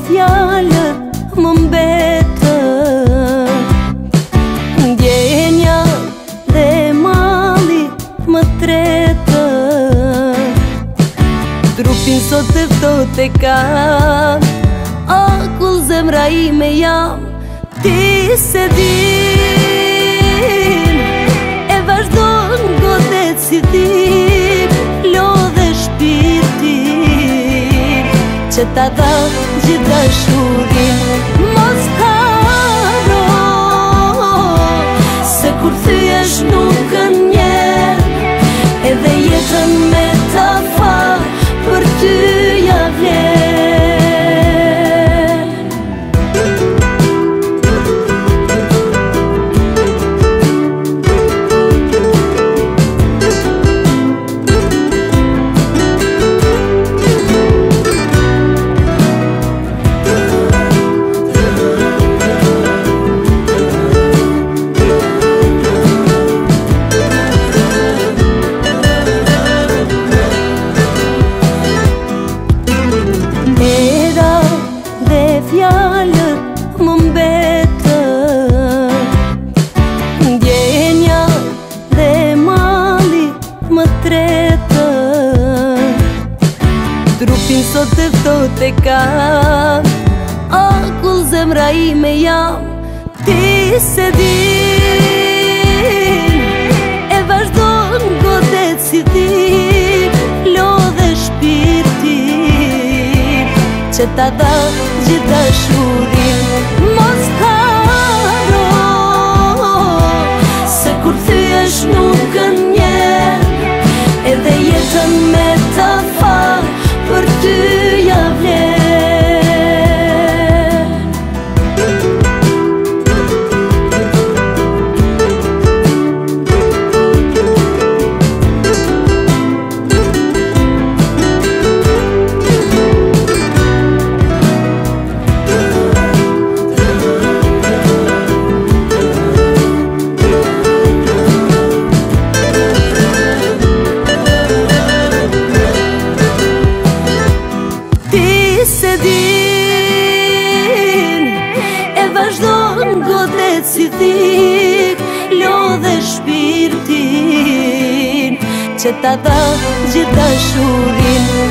fjalët më mbetën, ndjenja dhe mali më tretën. Trupin sot të thot e kam, akull zemra ime jam, ti se din. E vazhdon godet si ti, lodhe shpirtin, që ta dha gjithë dashurin. Mos haro, se kur thyesh nuk gënjen, edhe jetën me ta fal, për ty ja vlen. Fjalët më mbetën, ndjenja dhe mali më tretën. Trupin sot të thot e kam, akull zemra ime jam, ti se din. E vazhdon godet si ti, lodhe shpirtin, që ta dha gjithë dashurin. Mos haro, se kur thyesh nuk gënjen, edhe jetën me ta fal, për ty ja vlen. Se din, e vazhdon godet si thik, lodhe shpirtin, që ta dha gjithë dashurin.